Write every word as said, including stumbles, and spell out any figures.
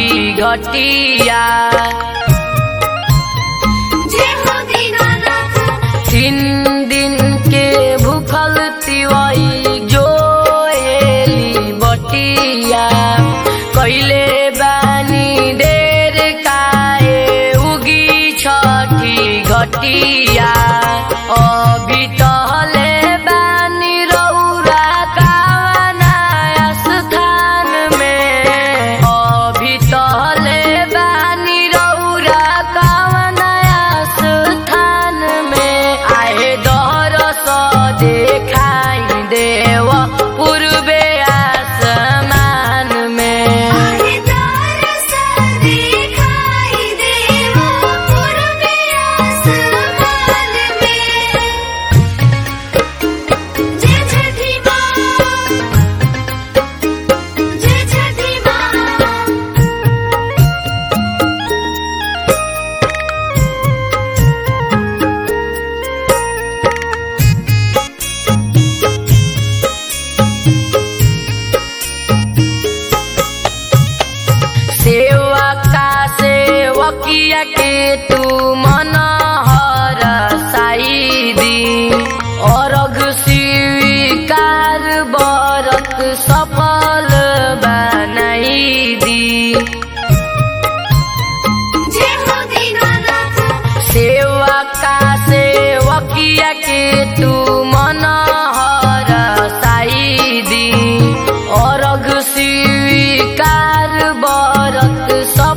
घटिया तीन दिन के भूखल तिवाई जो एली बटिया कैले बानी देर काए उगी छठी घटिया अभी टहले बानी रौरा कावना स्थान में अभी टहले बानी रौरा कावना स्थान में आए दरस देखाई देव पूर्वे आसमान में सेवकिया के तू मन हर साई दी अर्घ स्वीकार बरत सफल बनाई दी सेवका सेवकिया के तू मन हर साई दी अर्घ स्वीकार बरत